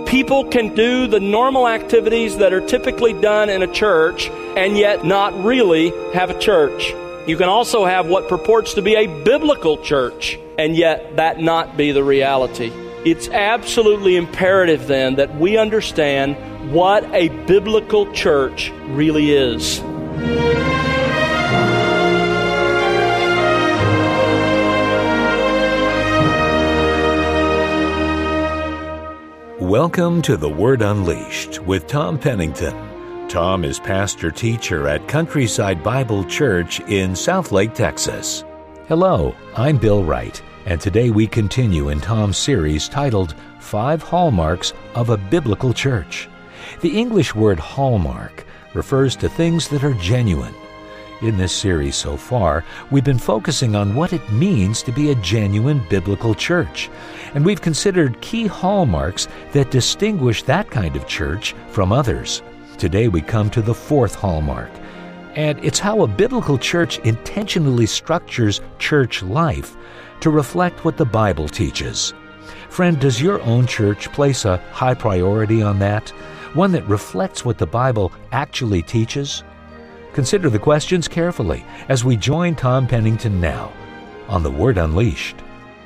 People can do the normal activities that are typically done in a church and yet not really have a church. You can also have what purports to be a biblical church and yet that not be the reality. It's absolutely imperative then that we understand what a biblical church really is. Welcome to The Word Unleashed with Tom Pennington. Tom is pastor-teacher at Countryside Bible Church in Southlake, Texas. Hello, I'm Bill Wright, and today we continue in Tom's series titled 5 Hallmarks of a Biblical Church. The English word hallmark refers to things that are genuine. In this series so far, we've been focusing on what it means to be a genuine biblical church, and we've considered key hallmarks that distinguish that kind of church from others. Today we come to the 4th hallmark, and it's how a biblical church intentionally structures church life to reflect what the Bible teaches. Friend, does your own church place a high priority on that? One that reflects what the Bible actually teaches? Consider the questions carefully as we join Tom Pennington now on The Word Unleashed.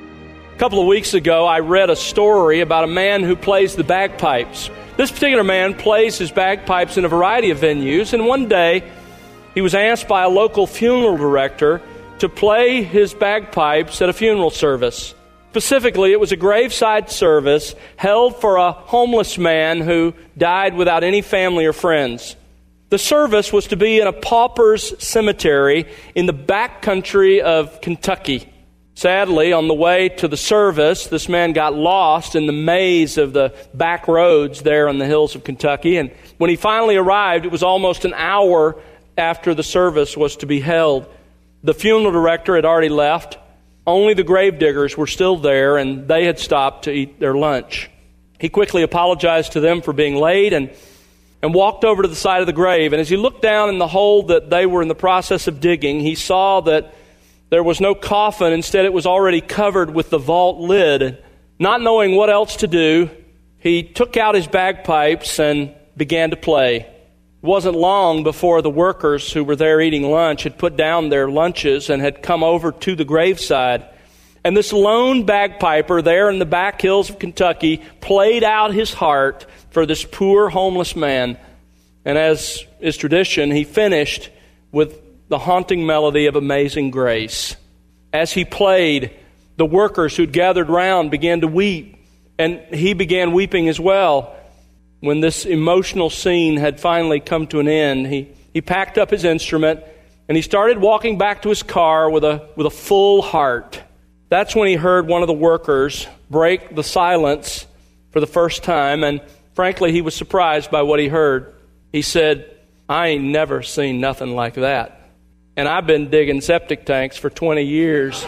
A couple of weeks ago, I read a story about a man who plays the bagpipes. This particular man plays his bagpipes in a variety of venues, and one day he was asked by a local funeral director to play his bagpipes at a funeral service. Specifically, it was a graveside service held for a homeless man who died without any family or friends. The service was to be in a pauper's cemetery in the back country of Kentucky. Sadly, on the way to the service, this man got lost in the maze of the back roads there on the hills of Kentucky. And when he finally arrived, it was almost an hour after the service was to be held. The funeral director had already left. Only the gravediggers were still there, and they had stopped to eat their lunch. He quickly apologized to them for being late and walked over to the side of the grave. And as he looked down in the hole that they were in the process of digging, he saw that there was no coffin. Instead, it was already covered with the vault lid. Not knowing what else to do, he took out his bagpipes and began to play. It wasn't long before the workers who were there eating lunch had put down their lunches and had come over to the graveside. And this lone bagpiper there in the back hills of Kentucky played out his heart for this poor homeless man. And as is tradition, he finished with the haunting melody of Amazing Grace. As he played, the workers who'd gathered round began to weep, and he began weeping as well. When this emotional scene had finally come to an end, he packed up his instrument and he started walking back to his car with a full heart. That's when he heard one of the workers break the silence for the first time, and frankly, he was surprised by what he heard. He said, "I ain't never seen nothing like that. And I've been digging septic tanks for 20 years."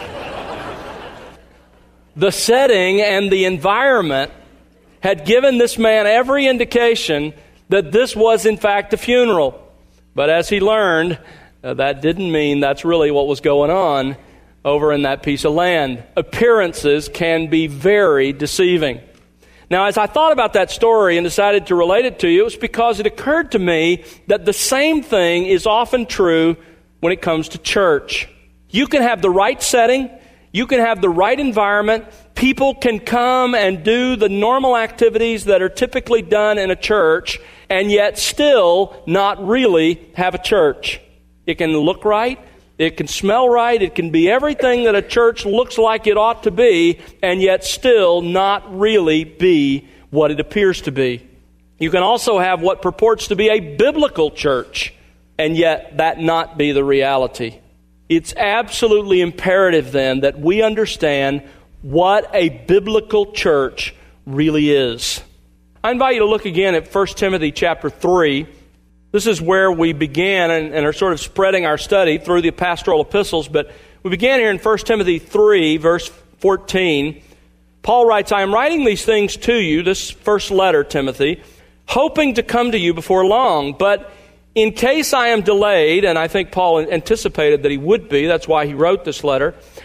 The setting and the environment had given this man every indication that this was in fact a funeral. But as he learned, that didn't mean that's really what was going on over in that piece of land. Appearances can be very deceiving. Now, as I thought about that story and decided to relate it to you, it was because it occurred to me that the same thing is often true when it comes to church. You can have the right setting, you can have the right environment, people can come and do the normal activities that are typically done in a church, and yet still not really have a church. It can look right, it can smell right, it can be everything that a church looks like it ought to be, and yet still not really be what it appears to be. You can also have what purports to be a biblical church, and yet that not be the reality. It's absolutely imperative then that we understand what a biblical church really is. I invite you to look again at 1 Timothy chapter 3. This is where we began and are sort of spreading our study through the pastoral epistles, but we began here in 1 Timothy 3, verse 14. Paul writes, "I am writing these things to you," this first letter, Timothy, "hoping to come to you before long, but in case I am delayed," and I think Paul anticipated that he would be, that's why he wrote this letter,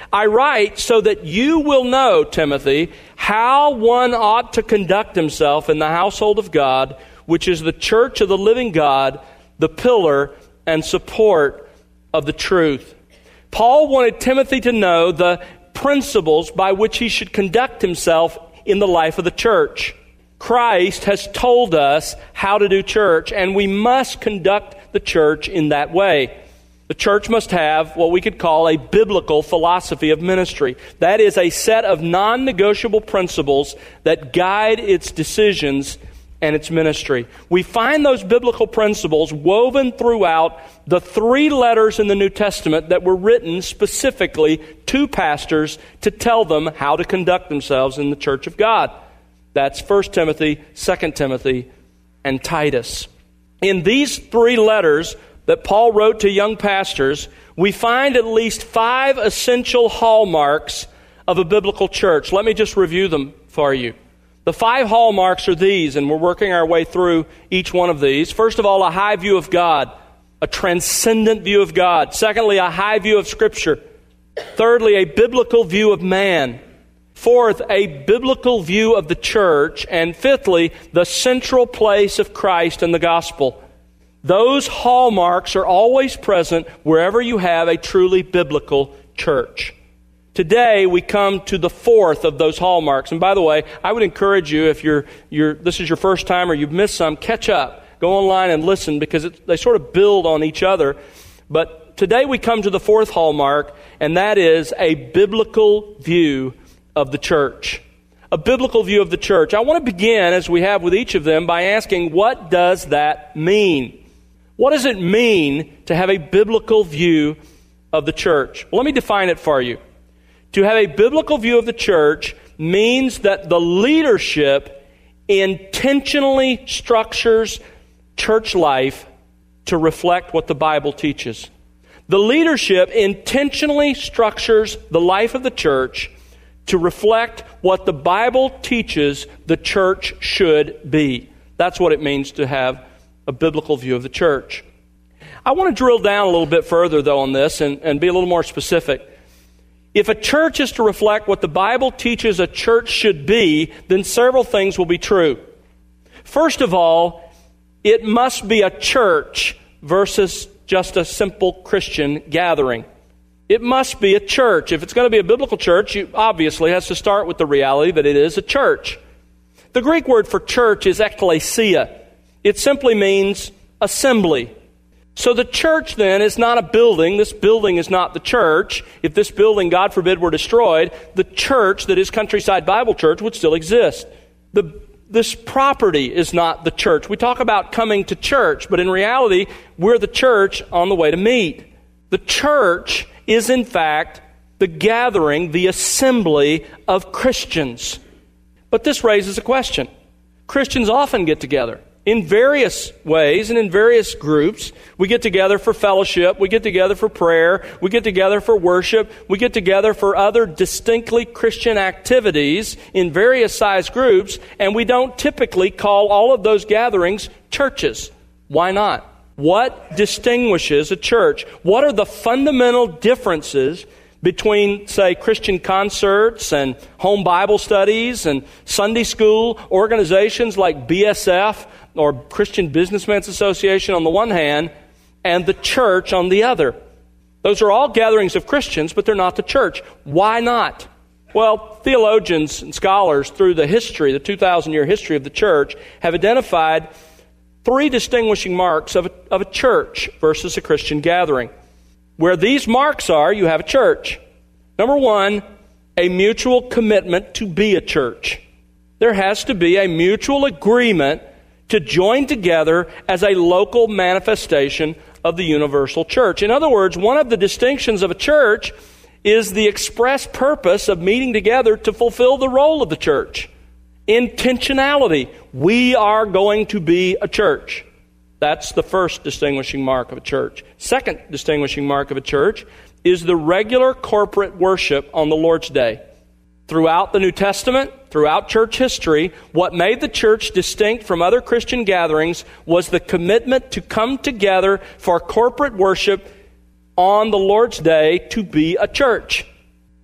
I write so that you will know, Timothy, how one ought to conduct himself in the household of God, which is the church of the living God, the pillar and support of the truth. Paul wanted Timothy to know the principles by which he should conduct himself in the life of the church. Christ has told us how to do church, and we must conduct the church in that way. The church must have what we could call a biblical philosophy of ministry. That is a set of non-negotiable principles that guide its decisions and its ministry. We find those biblical principles woven throughout the 3 letters in the New Testament that were written specifically to pastors to tell them how to conduct themselves in the church of God. That's 1 Timothy, 2 Timothy, and Titus. In these 3 letters that Paul wrote to young pastors, we find at least 5 essential hallmarks of a biblical church. Let me just review them for you. The 5 hallmarks are these, and we're working our way through each one of these. First of all, a high view of God, a transcendent view of God. Secondly, a high view of Scripture. Thirdly, a biblical view of man. Fourth, a biblical view of the church. And fifthly, the central place of Christ and the gospel. Those hallmarks are always present wherever you have a truly biblical church. Today, we come to the 4th of those hallmarks. And by the way, I would encourage you, if this is your first time or you've missed some, catch up. Go online and listen, because they sort of build on each other. But today we come to the 4th hallmark, and that is a biblical view of the church. A biblical view of the church. I want to begin, as we have with each of them, by asking, what does that mean? What does it mean to have a biblical view of the church? Well, let me define it for you. To have a biblical view of the church means that the leadership intentionally structures church life to reflect what the Bible teaches. The leadership intentionally structures the life of the church to reflect what the Bible teaches the church should be. That's what it means to have a biblical view of the church. I want to drill down a little bit further, though, on this and be a little more specific. If a church is to reflect what the Bible teaches a church should be, then several things will be true. First of all, it must be a church versus just a simple Christian gathering. It must be a church. If it's going to be a biblical church, it obviously has to start with the reality that it is a church. The Greek word for church is ekklesia. It simply means assembly. So the church then is not a building. This building is not the church. If this building, God forbid, were destroyed, the church that is Countryside Bible Church would still exist. This property is not the church. We talk about coming to church, but in reality, we're the church on the way to meet. The church is in fact the gathering, the assembly of Christians. But this raises a question. Christians often get together in various ways and in various groups. We get together for fellowship, we get together for prayer, we get together for worship, we get together for other distinctly Christian activities in various size groups, and we don't typically call all of those gatherings churches. Why not? What distinguishes a church? What are the fundamental differences between, say, Christian concerts and home Bible studies and Sunday school organizations like BSF or Christian Businessmen's Association on the one hand, and the church on the other? Those are all gatherings of Christians, but they're not the church. Why not? Well, theologians and scholars through the 2,000-year history of the church have identified 3 distinguishing marks of a church versus a Christian gathering. Where these marks are, you have a church. Number 1, a mutual commitment to be a church. There has to be a mutual agreement to join together as a local manifestation of the universal church. In other words, one of the distinctions of a church is the express purpose of meeting together to fulfill the role of the church. Intentionality. We are going to be a church. That's the first distinguishing mark of a church. Second distinguishing mark of a church is the regular corporate worship on the Lord's Day. Throughout the New Testament, throughout church history, what made the church distinct from other Christian gatherings was the commitment to come together for corporate worship on the Lord's Day to be a church.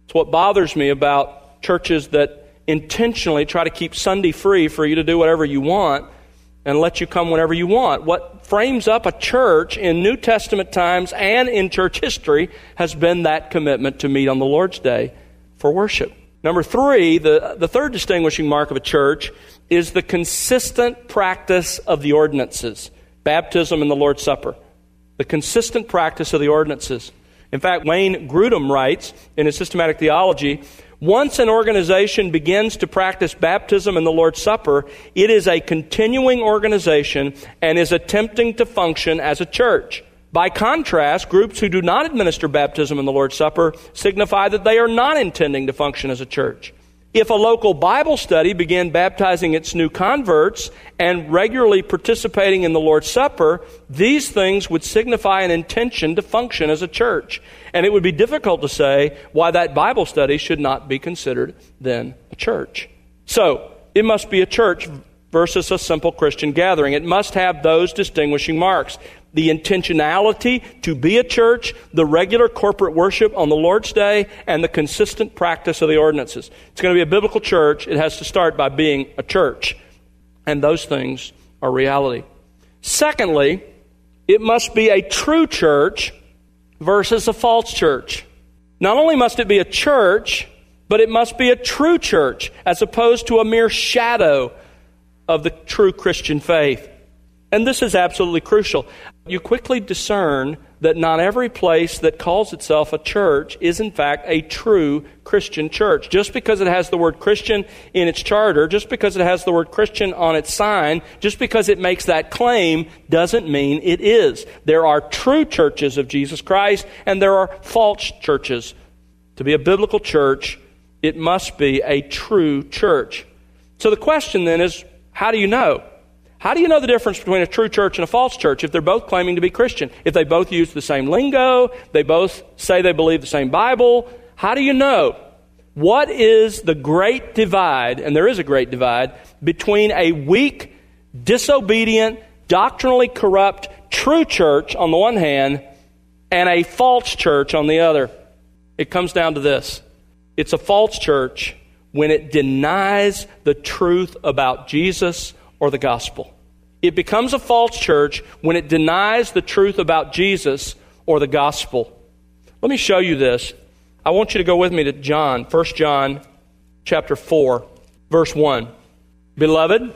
It's what bothers me about churches that intentionally try to keep Sunday free for you to do whatever you want and let you come whenever you want. What frames up a church in New Testament times and in church history has been that commitment to meet on the Lord's Day for worship. Number 3, the third distinguishing mark of a church is the consistent practice of the ordinances, baptism and the Lord's Supper. The consistent practice of the ordinances. In fact, Wayne Grudem writes in his Systematic Theology, once an organization begins to practice baptism and the Lord's Supper, it is a continuing organization and is attempting to function as a church. By contrast, groups who do not administer baptism and the Lord's Supper signify that they are not intending to function as a church. If a local Bible study began baptizing its new converts and regularly participating in the Lord's Supper, these things would signify an intention to function as a church. And it would be difficult to say why that Bible study should not be considered then a church. So, it must be a church versus a simple Christian gathering. It must have those distinguishing marks. The intentionality to be a church, the regular corporate worship on the Lord's Day, and the consistent practice of the ordinances. It's going to be a biblical church. It has to start by being a church. And those things are reality. Secondly, it must be a true church versus a false church. Not only must it be a church, but it must be a true church, as opposed to a mere shadow of the true Christian faith. And this is absolutely crucial. You quickly discern that not every place that calls itself a church is in fact a true Christian church. Just because it has the word Christian in its charter, just because it has the word Christian on its sign, just because it makes that claim doesn't mean it is. There are true churches of Jesus Christ and there are false churches. To be a biblical church, it must be a true church. So the question then is, how do you know? How do you know the difference between a true church and a false church if they're both claiming to be Christian? If they both use the same lingo, they both say they believe the same Bible, how do you know? What is the great divide, and there is a great divide, between a weak, disobedient, doctrinally corrupt, true church on the one hand, and a false church on the other? It comes down to this. It's a false church when it denies the truth about Jesus or the gospel. It becomes a false church when it denies the truth about Jesus or the gospel. Let me show you this. I want you to go with me to John, 1 John chapter 4, verse 1. Beloved,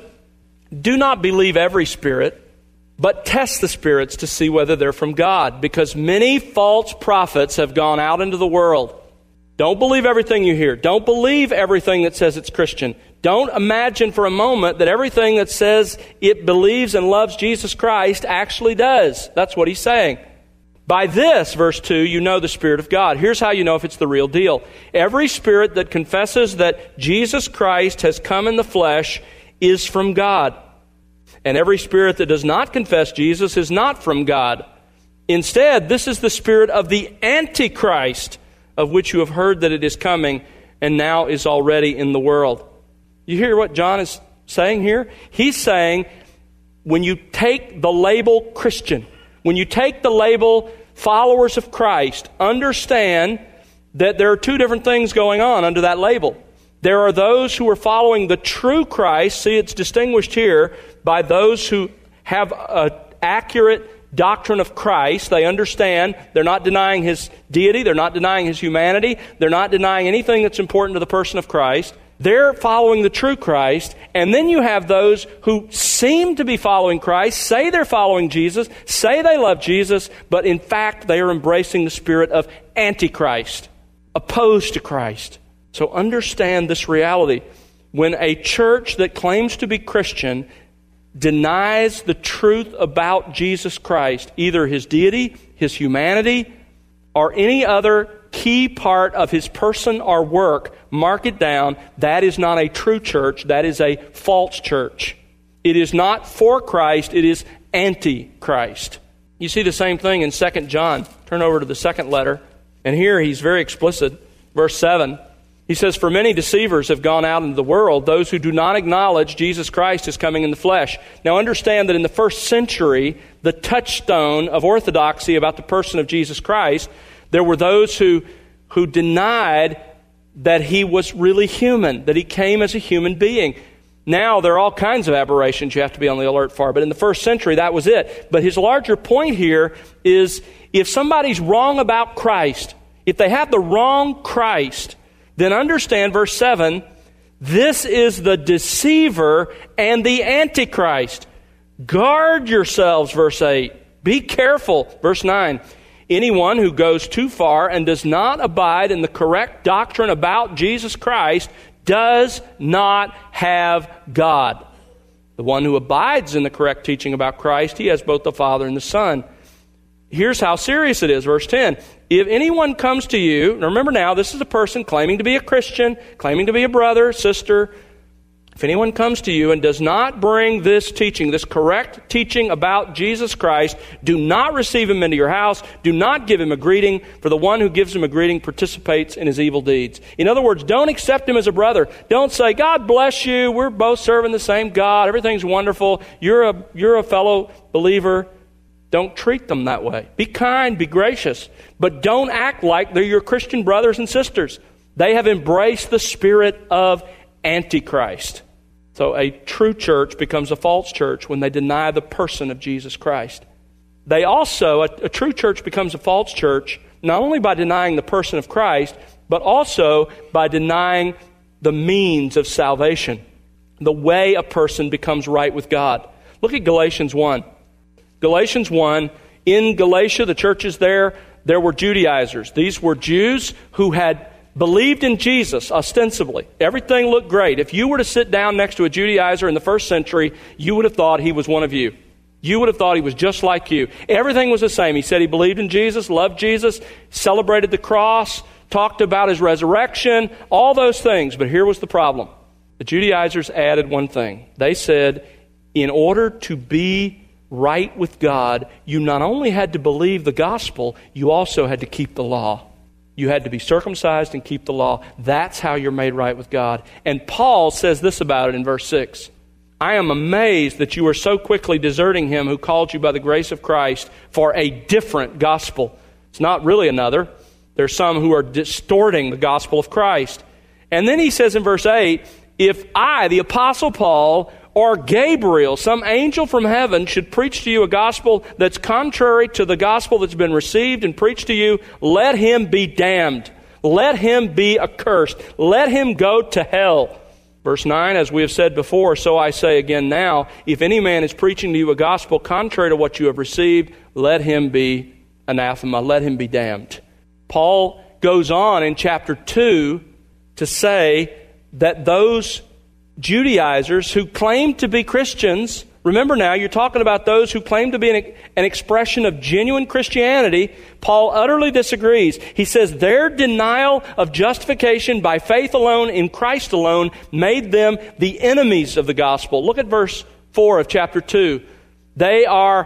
do not believe every spirit, but test the spirits to see whether they're from God, because many false prophets have gone out into the world. Don't believe everything you hear. Don't believe everything that says it's Christian. Don't imagine for a moment that everything that says it believes and loves Jesus Christ actually does. That's what he's saying. By this, verse 2, you know the Spirit of God. Here's how you know if it's the real deal. Every spirit that confesses that Jesus Christ has come in the flesh is from God. And every spirit that does not confess Jesus is not from God. Instead, this is the spirit of the Antichrist, of which you have heard that it is coming and now is already in the world. You hear what John is saying here? He's saying when you take the label Christian, when you take the label followers of Christ, understand that there are two different things going on under that label. There are those who are following the true Christ. See, it's distinguished here by those who have an accurate doctrine of Christ. They understand they're not denying His deity. They're not denying His humanity. They're not denying anything that's important to the person of Christ. They're following the true Christ. And then you have those who seem to be following Christ, say they're following Jesus, say they love Jesus, but in fact they are embracing the spirit of Antichrist, opposed to Christ. So understand this reality. When a church that claims to be Christian denies the truth about Jesus Christ, either His deity, His humanity, or any other key part of His person or work, mark it down, that is not a true church, that is a false church. It is not for Christ, it is anti-Christ. You see the same thing in 2 John. Turn over to the second letter, and here he's very explicit. Verse 7, he says, "For many deceivers have gone out into the world, those who do not acknowledge Jesus Christ is coming in the flesh." Now understand that in the first century, the touchstone of orthodoxy about the person of Jesus Christ, there were those who denied that he was really human, that he came as a human being. Now, there are all kinds of aberrations you have to be on the alert for, but in the first century, that was it. But his larger point here is, if somebody's wrong about Christ, if they have the wrong Christ, then understand verse 7, this is the deceiver and the Antichrist. Guard yourselves, verse 8. Be careful, verse 9. Anyone who goes too far and does not abide in the correct doctrine about Jesus Christ does not have God. The one who abides in the correct teaching about Christ, he has both the Father and the Son. Here's how serious it is, verse 10. If anyone comes to you, remember now, this is a person claiming to be a Christian, claiming to be a brother, sister. If anyone comes to you and does not bring this teaching, this correct teaching about Jesus Christ, do not receive him into your house. Do not give him a greeting, for the one who gives him a greeting participates in his evil deeds. In other words, don't accept him as a brother. Don't say, God bless you, we're both serving the same God, everything's wonderful, you're a fellow believer. Don't treat them that way. Be kind, be gracious, but don't act like they're your Christian brothers and sisters. They have embraced the spirit of Antichrist. So a true church becomes a false church when they deny the person of Jesus Christ. They also, a true church becomes a false church not only by denying the person of Christ, but also by denying the means of salvation, the way a person becomes right with God. Look at Galatians 1. Galatians 1, in Galatia, the churches there were Judaizers. These were Jews who had believed in Jesus, ostensibly. Everything looked great. If you were to sit down next to a Judaizer in the first century, you would have thought he was one of you. You would have thought he was just like you. Everything was the same. He said he believed in Jesus, loved Jesus, celebrated the cross, talked about his resurrection, all those things. But here was the problem. The Judaizers added one thing. They said, in order to be right with God, you not only had to believe the gospel, you also had to keep the law. You had to be circumcised and keep the law. That's how you're made right with God. And Paul says this about it in verse 6. I am amazed that you are so quickly deserting him who called you by the grace of Christ for a different gospel. It's not really another. There's some who are distorting the gospel of Christ. And then he says in verse 8, if I, the Apostle Paul, or Gabriel, some angel from heaven, should preach to you a gospel that's contrary to the gospel that's been received and preached to you, let him be damned. Let him be accursed. Let him go to hell. Verse 9, as we have said before, so I say again now, if any man is preaching to you a gospel contrary to what you have received, let him be anathema. Let him be damned. Paul goes on in chapter 2 to say that those Judaizers who claim to be Christians, remember now, you're talking about those who claim to be an expression of genuine Christianity. Paul utterly disagrees. He says their denial of justification by faith alone in Christ alone made them the enemies of the gospel. Look at verse 4 of chapter 2. They are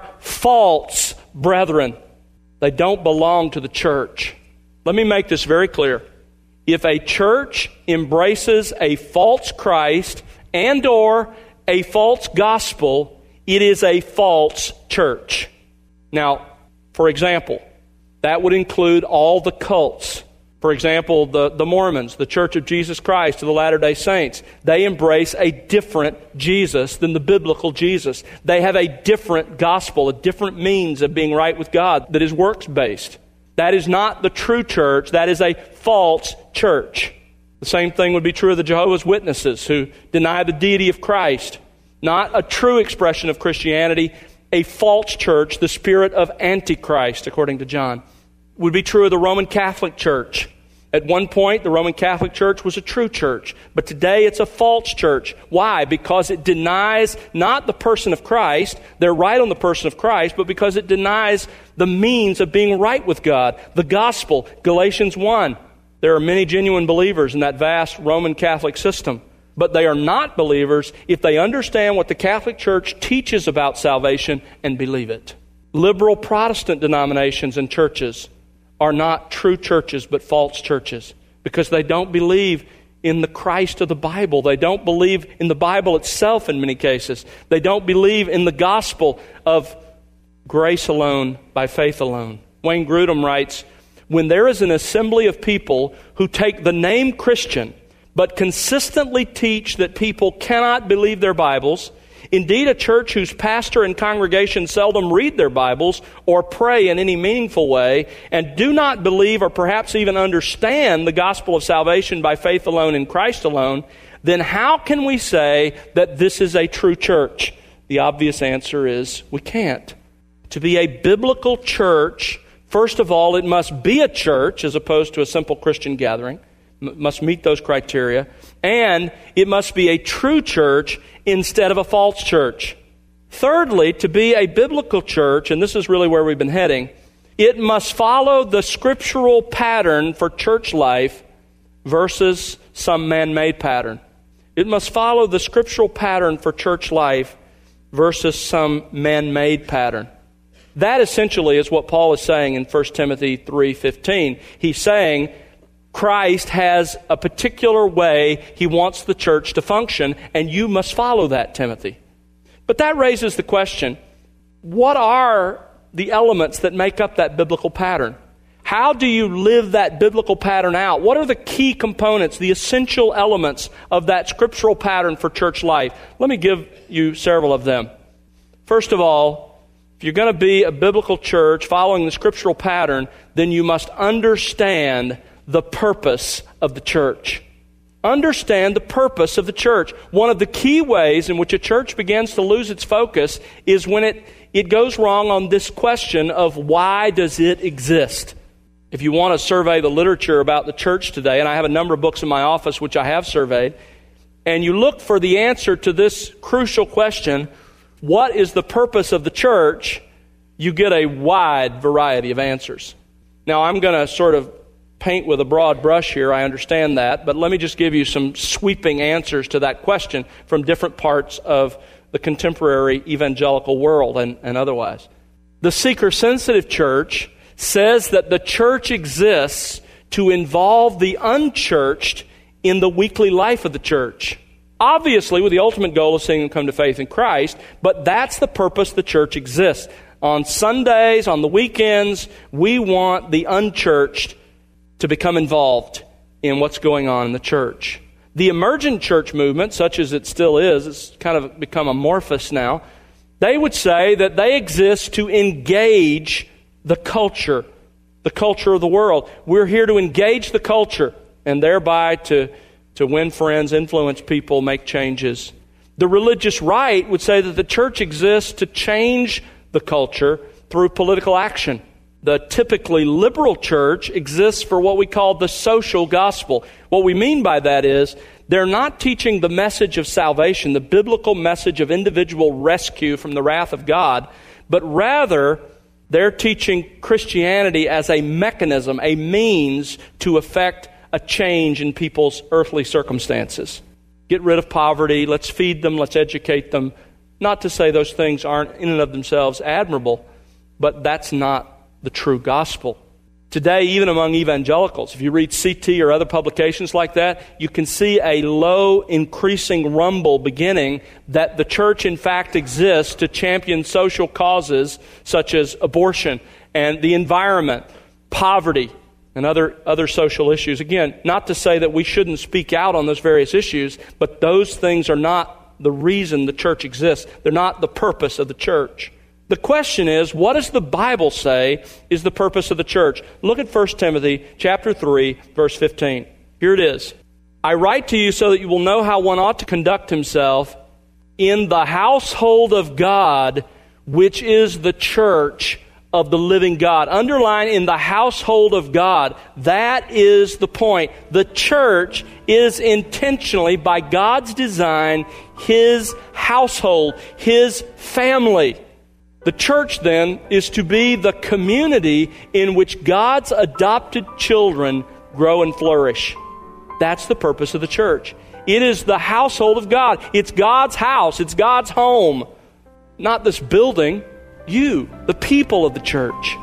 false brethren. They don't belong to the church. Let me make this very clear. If a church embraces a false Christ and or a false gospel, it is a false church. Now, for example, that would include all the cults. For example, the Mormons, the Church of Jesus Christ, the Latter-day Saints. They embrace a different Jesus than the biblical Jesus. They have a different gospel, a different means of being right with God that is works-based. That is not the true church. That is a false church. The same thing would be true of the Jehovah's Witnesses who deny the deity of Christ. Not a true expression of Christianity, a false church, the spirit of Antichrist, according to John. Would be true of the Roman Catholic Church. At one point, the Roman Catholic Church was a true church, but today it's a false church. Why? Because it denies not the person of Christ, they're right on the person of Christ, but because it denies the means of being right with God. The gospel, Galatians 1. There are many genuine believers in that vast Roman Catholic system, but they are not believers if they understand what the Catholic Church teaches about salvation and believe it. Liberal Protestant denominations and churches are not true churches but false churches because they don't believe in the Christ of the Bible. They don't believe in the Bible itself in many cases. They don't believe in the gospel of grace alone by faith alone. Wayne Grudem writes, when there is an assembly of people who take the name Christian, but consistently teach that people cannot believe their Bibles, indeed a church whose pastor and congregation seldom read their Bibles or pray in any meaningful way, and do not believe or perhaps even understand the gospel of salvation by faith alone in Christ alone, then how can we say that this is a true church? The obvious answer is we can't. To be a biblical church, first of all, it must be a church as opposed to a simple Christian gathering. It must meet those criteria. And it must be a true church instead of a false church. Thirdly, to be a biblical church, and this is really where we've been heading, it must follow the scriptural pattern for church life versus some man-made pattern. It must follow the scriptural pattern for church life versus some man-made pattern. That essentially is what Paul is saying in 1 Timothy 3:15. He's saying Christ has a particular way He wants the church to function, and you must follow that, Timothy. But that raises the question, what are the elements that make up that biblical pattern? How do you live that biblical pattern out? What are the key components, the essential elements of that scriptural pattern for church life? Let me give you several of them. First of all, if you're going to be a biblical church following the scriptural pattern, then you must understand the purpose of the church. Understand the purpose of the church. One of the key ways in which a church begins to lose its focus is when it goes wrong on this question of why does it exist? If you want to survey the literature about the church today, and I have a number of books in my office which I have surveyed, and you look for the answer to this crucial question, what is the purpose of the church? You get a wide variety of answers. Now, I'm going to sort of paint with a broad brush here, I understand that, but let me just give you some sweeping answers to that question from different parts of the contemporary evangelical world and otherwise. The seeker-sensitive church says that the church exists to involve the unchurched in the weekly life of the church. Obviously, with the ultimate goal of seeing them come to faith in Christ, but that's the purpose the church exists. On Sundays, on the weekends, we want the unchurched to become involved in what's going on in the church. The emergent church movement, such as it still is, it's kind of become amorphous now, they would say that they exist to engage the culture of the world. We're here to engage the culture and thereby to win friends, influence people, make changes. The religious right would say that the church exists to change the culture through political action. The typically liberal church exists for what we call the social gospel. What we mean by that is they're not teaching the message of salvation, the biblical message of individual rescue from the wrath of God, but rather they're teaching Christianity as a mechanism, a means to effect a change in people's earthly circumstances. Get rid of poverty, let's feed them, let's educate them. Not to say those things aren't in and of themselves admirable, but that's not the true gospel. Today, even among evangelicals, if you read CT or other publications like that, you can see a low, increasing rumble beginning that the church, in fact, exists to champion social causes such as abortion and the environment, poverty, and other social issues. Again, not to say that we shouldn't speak out on those various issues, but those things are not the reason the church exists. They're not the purpose of the church. The question is, what does the Bible say is the purpose of the church? Look at 1 Timothy chapter 3, verse 15. Here it is. I write to you so that you will know how one ought to conduct himself in the household of God, which is the church of the living God. Underline, in the household of God. That is the point. The church is intentionally, by God's design, His household, His family. The church, then, is to be the community in which God's adopted children grow and flourish. That's the purpose of the church. It is the household of God. It's God's house. It's God's home. Not this building. You, the people of the church.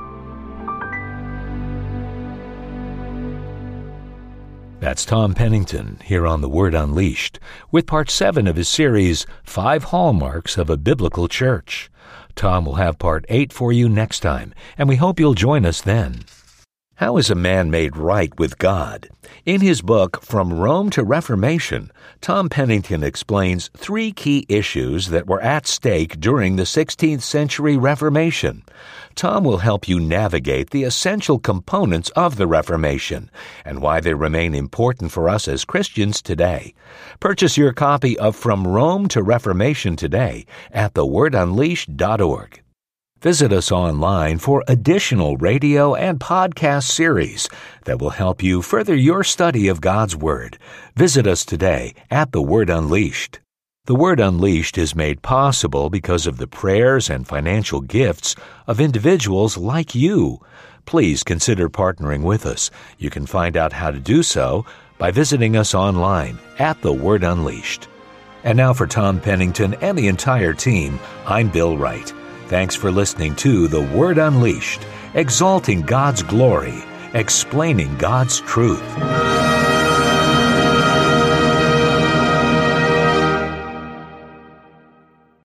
That's Tom Pennington here on The Word Unleashed with part 7 of his series, 5 Hallmarks of a Biblical Church. Tom will have part 8 for you next time, and we hope you'll join us then. How is a man made right with God? In his book, From Rome to Reformation, Tom Pennington explains 3 key issues that were at stake during the 16th century Reformation. Tom will help you navigate the essential components of the Reformation and why they remain important for us as Christians today. Purchase your copy of From Rome to Reformation today at thewordunleashed.org. Visit us online for additional radio and podcast series that will help you further your study of God's Word. Visit us today at The Word Unleashed. The Word Unleashed is made possible because of the prayers and financial gifts of individuals like you. Please consider partnering with us. You can find out how to do so by visiting us online at The Word Unleashed. And now for Tom Pennington and the entire team, I'm Bill Wright. Thanks for listening to The Word Unleashed, exalting God's glory, explaining God's truth.